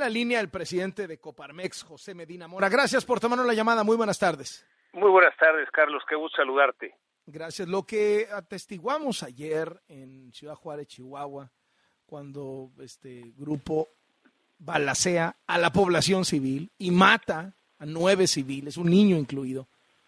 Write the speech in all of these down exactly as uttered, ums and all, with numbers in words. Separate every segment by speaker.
Speaker 1: la línea el presidente de Coparmex, José Medina Mora. Gracias por tomarnos la llamada. Muy buenas tardes.
Speaker 2: Muy buenas tardes, Carlos. Qué gusto saludarte.
Speaker 1: Gracias. Lo que atestiguamos ayer en Ciudad Juárez, Chihuahua, cuando este grupo balacea a la población civil y mata a nueve civiles, un niño incluido.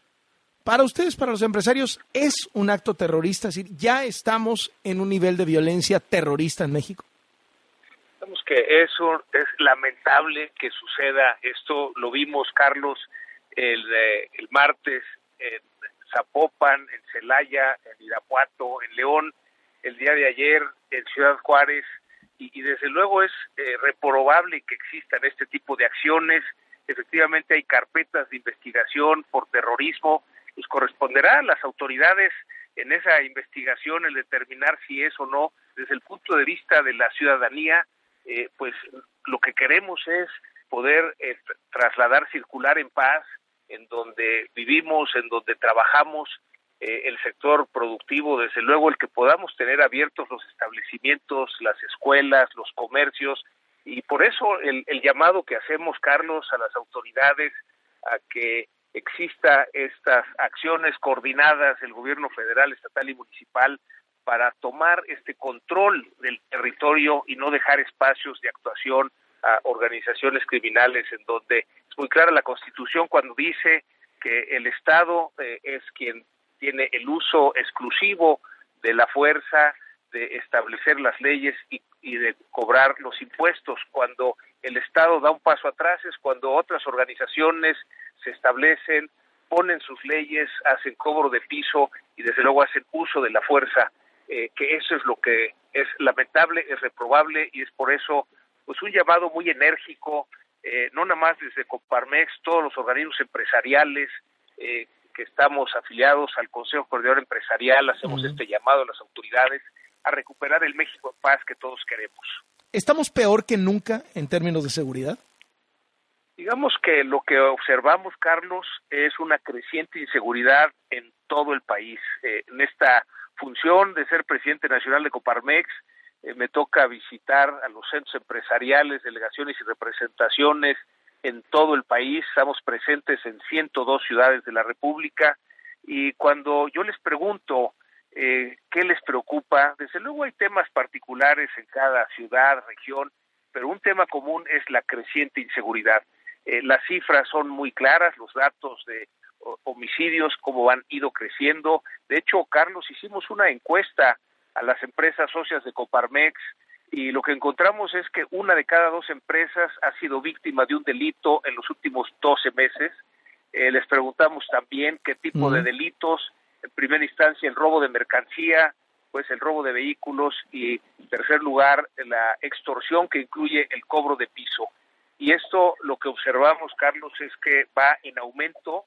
Speaker 1: Para ustedes, para los empresarios, ¿es un acto terrorista? Es decir, ¿ya estamos en un nivel de violencia terrorista en México?
Speaker 2: Digamos que eso es lamentable que suceda. Esto lo vimos, Carlos, el, eh, el martes en Zapopan, en Celaya, en Irapuato, en León, el día de ayer en Ciudad Juárez, y, y desde luego es eh, reprobable que existan este tipo de acciones. Efectivamente hay carpetas de investigación por terrorismo. Pues corresponderá a las autoridades en esa investigación el determinar si es o no. Desde el punto de vista de la ciudadanía, eh, pues lo que queremos es poder eh, trasladar, circular en paz, en donde vivimos, en donde trabajamos, eh, el sector productivo, desde luego el que podamos tener abiertos los establecimientos, las escuelas, los comercios, y por eso el, el llamado que hacemos, Carlos, a las autoridades a que exista estas acciones coordinadas del gobierno federal, estatal y municipal para tomar este control del territorio y no dejar espacios de actuación a organizaciones criminales, en donde es muy clara la Constitución cuando dice que el Estado eh, es quien tiene el uso exclusivo de la fuerza, de establecer las leyes y, y de cobrar los impuestos. Cuando el Estado da un paso atrás es cuando otras organizaciones se establecen, ponen sus leyes, hacen cobro de piso y desde luego hacen uso de la fuerza, eh, que eso es lo que es lamentable, es reprobable, y es por eso pues un llamado muy enérgico, eh, no nada más desde Coparmex, todos los organismos empresariales eh, que estamos afiliados al Consejo Coordinador Empresarial, hacemos uh-huh. este llamado a las autoridades a recuperar el México en paz que todos queremos.
Speaker 1: ¿Estamos peor que nunca en términos de seguridad?
Speaker 2: Digamos que lo que observamos, Carlos, es una creciente inseguridad en todo el país. Eh, en esta función de ser presidente nacional de Coparmex, eh, me toca visitar a los centros empresariales, delegaciones y representaciones en todo el país. Estamos presentes en ciento dos ciudades de la República, y cuando yo les pregunto eh, qué les preocupa, desde luego hay temas particulares en cada ciudad, región, pero un tema común es la creciente inseguridad. Eh, las cifras son muy claras, los datos de o, homicidios, cómo han ido creciendo. De hecho, Carlos, hicimos una encuesta a las empresas socias de Coparmex y lo que encontramos es que una de cada dos empresas ha sido víctima de un delito en los últimos doce meses. Eh, les preguntamos también qué tipo uh-huh. de delitos. En primera instancia, el robo de mercancía, pues el robo de vehículos, y en tercer lugar, la extorsión, que incluye el cobro de piso. Y esto, lo que observamos, Carlos, es que va en aumento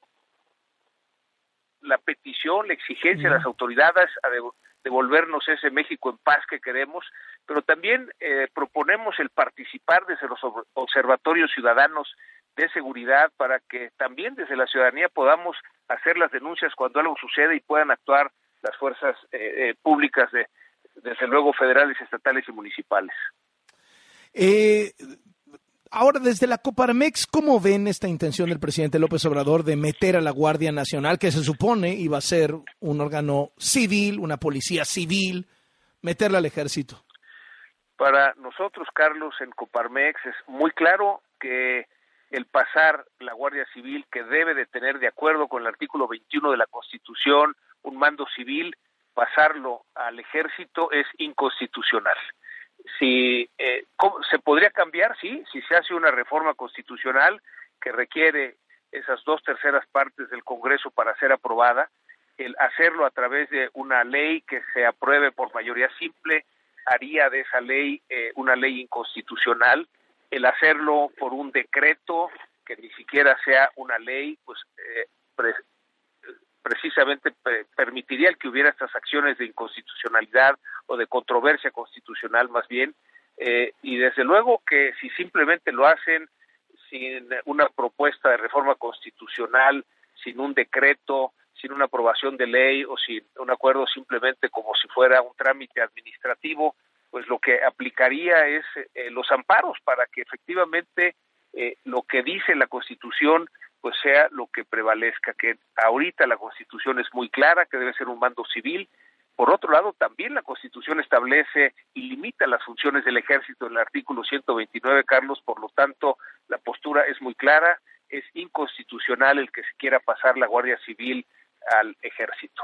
Speaker 2: la petición, la exigencia de las autoridades a devolvernos ese México en paz que queremos, pero también eh, proponemos el participar desde los observatorios ciudadanos de seguridad para que también desde la ciudadanía podamos hacer las denuncias cuando algo sucede y puedan actuar las fuerzas eh, eh, públicas, de, desde luego federales, estatales y municipales.
Speaker 1: Eh... Ahora, desde la Coparmex, ¿cómo ven esta intención del presidente López Obrador de meter a la Guardia Nacional, que se supone iba a ser un órgano civil, una policía civil, meterla al ejército?
Speaker 2: Para nosotros, Carlos, en Coparmex es muy claro que el pasar la Guardia Civil, que debe de tener, de acuerdo con el artículo veintiuno de la Constitución, un mando civil, pasarlo al ejército es inconstitucional. Si eh, se podría cambiar, sí, si se hace una reforma constitucional que requiere esas dos terceras partes del Congreso para ser aprobada, el hacerlo a través de una ley que se apruebe por mayoría simple haría de esa ley eh, una ley inconstitucional. El hacerlo por un decreto que ni siquiera sea una ley, pues eh, pre- precisamente pre- permitiría el que hubiera estas acciones de inconstitucionalidad o de controversia constitucional más bien, eh, y desde luego que si simplemente lo hacen sin una propuesta de reforma constitucional, sin un decreto, sin una aprobación de ley o sin un acuerdo, simplemente como si fuera un trámite administrativo, pues lo que aplicaría es eh, los amparos para que efectivamente eh, lo que dice la Constitución pues sea lo que prevalezca, que ahorita la Constitución es muy clara, que debe ser un mando civil. Por otro lado, también la Constitución establece y limita las funciones del Ejército en el artículo ciento veintinueve, Carlos, por lo tanto, la postura es muy clara, es inconstitucional el que se quiera pasar la Guardia Civil al Ejército.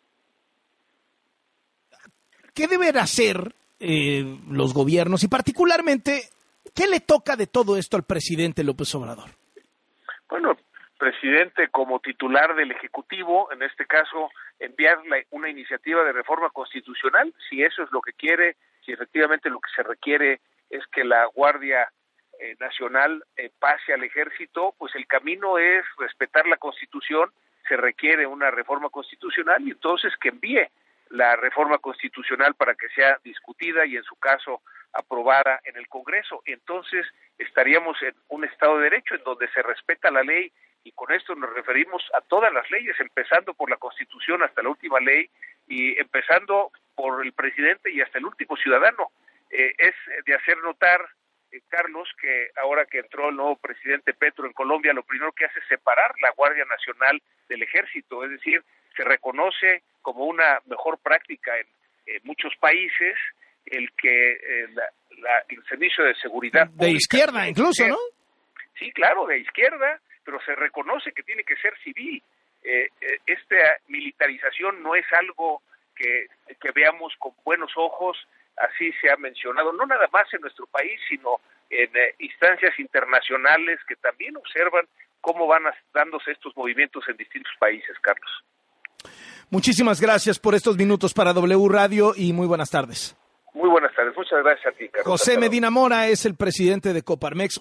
Speaker 1: ¿Qué deben hacer eh, los gobiernos y particularmente, qué le toca de todo esto al presidente López Obrador?
Speaker 2: Bueno, el presidente como titular del Ejecutivo, en este caso, enviar una iniciativa de reforma constitucional, si eso es lo que quiere, si efectivamente lo que se requiere es que la Guardia eh, Nacional eh, pase al Ejército, pues el camino es respetar la Constitución, se requiere una reforma constitucional y entonces que envíe la reforma constitucional para que sea discutida y en su caso aprobada en el Congreso. Entonces estaríamos en un Estado de Derecho en donde se respeta la ley y con esto nos referimos a todas las leyes, empezando por la Constitución hasta la última ley y empezando por el presidente y hasta el último ciudadano. Eh, es de hacer notar, eh, Carlos, que ahora que entró el nuevo presidente Petro en Colombia, lo primero que hace es separar la Guardia Nacional del Ejército, es decir, se reconoce como una mejor práctica en eh, muchos países el que eh, la, la, el servicio de seguridad
Speaker 1: de pública, izquierda incluso, ¿no?
Speaker 2: Sí, claro, de izquierda, pero se reconoce que tiene que ser civil. Eh, eh, esta militarización no es algo que, que veamos con buenos ojos, así se ha mencionado, no nada más en nuestro país, sino en eh, instancias internacionales que también observan cómo van dándose estos movimientos en distintos países, Carlos.
Speaker 1: Muchísimas gracias por estos minutos para W Radio y muy buenas tardes.
Speaker 2: Muy buenas tardes, muchas gracias a ti, Carlos.
Speaker 1: José Medina Mora es el presidente de Coparmex.